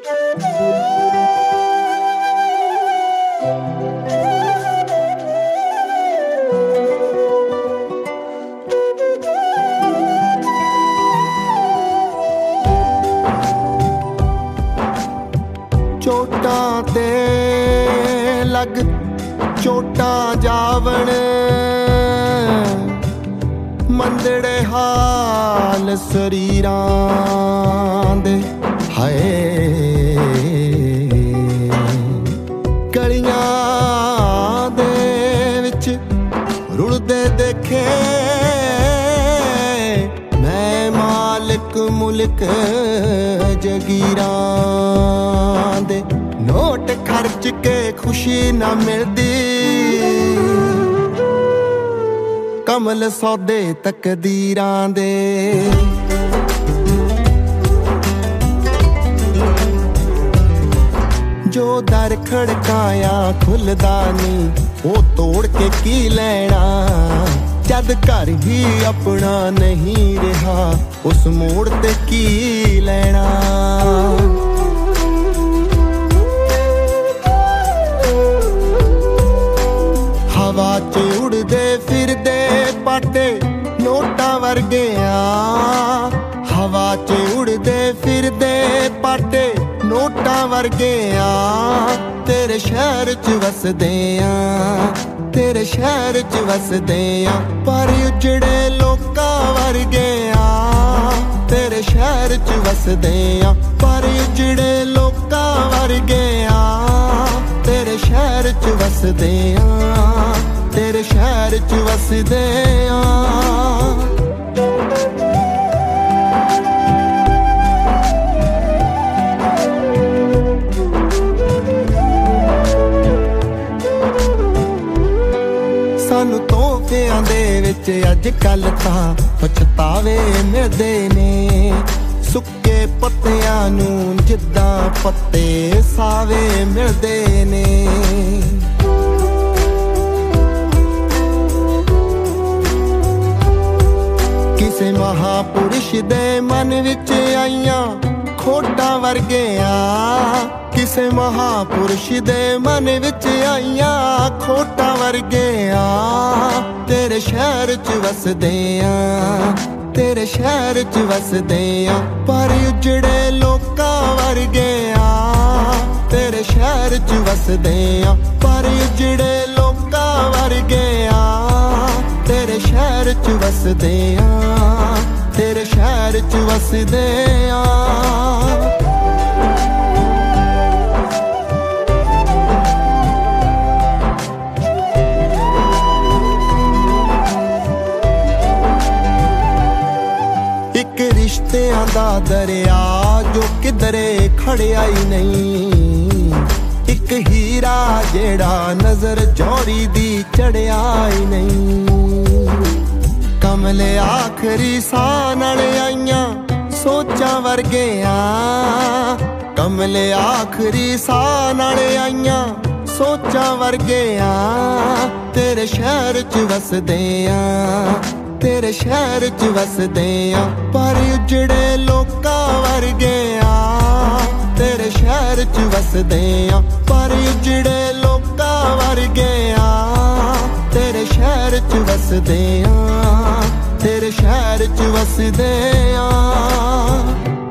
ਚੋਟਾਂ ਤੇ ਲੱਗ ਚੋਟਾਂ ਜਾਵਣ, ਮੰਦੜੇ ਹਾਲ ਸਰੀਰਾਂ ਦੇ ਹਾਏ। ਗਲੀਆਂ ਦੇ ਵਿੱਚ ਰੁਲਦੇ ਦੇਖੇ ਮੈਂ ਮਾਲਕ ਮੁਲਕ ਜਗੀਰਾਂ ਦੇ। ਨੋਟ ਖਰਚ ਕੇ ਖੁਸ਼ੀ ਨਾ ਮਿਲਦੀ, ਕਮਲ ਸੌਦੇ ਤਕਦੀਰਾਂ ਦੇ। ਜੋ ਦਰ ਖੜਕਾਇਆ ਖੁੱਲਦਾ ਨੀ, ਉਹ ਤੋੜ ਕੇ ਕੀ ਲੈਣਾ। ਜਦ ਘਰ ਹੀ ਆਪਣਾ ਨਹੀਂ ਰਿਹਾ, ਉਸ ਮੋੜ ਤੇ ਕੀ ਲੈਣਾ। ਹਵਾ 'ਚ ਉੜਦੇ ਫਿਰਦੇ ਪਾਟੇ ਨੋਟਾਂ ਵਰਗੇ ਆ। ਹਵਾ 'ਚ ਉੜਦੇ ਫਿਰਦੇ ਪਾਟੇ ਨੋਟਾਂ ਵਰਗੇ ਆ। ਤੇਰੇ ਸ਼ਹਿਰ 'ਚ ਵਸਦੇ ਆ, ਤੇਰੇ ਸ਼ਹਿਰ 'ਚ ਵਸਦੇ ਆ, ਪਰ ਉਜੜੇ ਲੋਕਾਂ ਵਰਗੇ ਆ। ਤੇਰੇ ਸ਼ਹਿਰ 'ਚ ਵਸਦੇ ਆ, ਪਰ ਉਜੜੇ ਲੋਕਾਂ ਵਰਗੇ ਆ। ਤੇਰੇ ਸ਼ਹਿਰ 'ਚ ਵਸਦੇ ਆ, ਤੇਰੇ ਸ਼ਹਿਰ 'ਚ ਵਸਦੇ ਆ। ਸਾਨੂੰ ਤੋਹਫਿਆਂ ਦੇ ਵਿੱਚ ਅੱਜ ਕੱਲ ਤਾਂ ਪਛਤਾਵੇ ਮਿਲਦੇ ਨੇ। ਸੁੱਕੇ ਪੱਤਿਆਂ ਨੂੰ ਜਿੱਦਾਂ ਪੱਤੇ ਸਾਵੇ ਮਿਲਦੇ ਨੇ। ਕਿਸੇ ਮਹਾਪੁਰਸ਼ ਦੇ ਮਨ ਵਿੱਚ ਆਈਆਂ ਖੋਟਾਂ ਵਰਗੇ ਆ। ਕਿਸੇ ਮਹਾਪੁਰਸ਼ ਦੇ ਮਨ ਵਿੱਚ ਆਈਆਂ ਖੋਟਾਂ ਵਰਗੇ ਆ। ਤੇਰੇ ਸ਼ਹਿਰ 'ਚ ਵਸਦੇ ਆ, ਤੇਰੇ ਸ਼ਹਿਰ 'ਚ ਵਸਦੇ ਆ, ਪਰ ਉਜੜੇ ਲੋਕਾਂ ਵਰਗੇ ਆ। ਤੇਰੇ ਸ਼ਹਿਰ 'ਚ ਵਸਦੇ ਆ, ਪਰ ਉਜੜੇ ਲੋਕਾਂ ਵਰਗੇ ਆ। ਤੇਰੇ ਸ਼ਹਿਰ 'ਚ ਵਸਦੇ ਆ, ਤੇਰੇ ਸ਼ਹਿਰ 'ਚ ਵਸਦੇ ਆ। ਇੱਕ ਰਿਸ਼ਤਿਆਂ ਦਾ ਦਰਿਆ ਜੋ ਕਿਧਰੇ ਖੜਿਆ ਹੀ ਨਹੀਂ। ਇੱਕ ਹੀਰਾ ਜਿਹੜਾ ਨਜ਼ਰ ਜੌਹਰੀ ਦੀ ਚੜਿਆ ਹੀ ਨਹੀਂ। ਕਮਲੇ ਆਖਰੀ ਸਾਹ ਨਾਲ ਆਈਆਂ ਸੋਚਾਂ ਵਰਗੇ ਆ। ਕਮਲੇ ਆਖਰੀ ਸਾਹ ਨਾਲ ਆਈਆਂ ਸੋਚਾਂ ਵਰਗੇ ਆ। ਤੇਰੇ ਸ਼ਹਿਰ 'ਚ ਵਸਦੇ ਆ, ਤੇਰੇ ਸ਼ਹਿਰ 'ਚ ਵਸਦੇ ਆ, ਪਰ ਉਜੜੇ ਲੋਕਾਂ ਵਰਗੇ ਆ। ਤੇਰੇ ਸ਼ਹਿਰ 'ਚ ਵਸਦੇ ਆ, ਪਰ ਉਜੜੇ ਲੋਕਾਂ ਵਰਗੇ ਆ। ਤੇਰੇ ਸ਼ਹਿਰ 'ਚ ਵਸਦੇ ਆ, ਤੇਰੇ ਸ਼ਹਿਰ 'ਚ ਵਸਦੇ ਆ।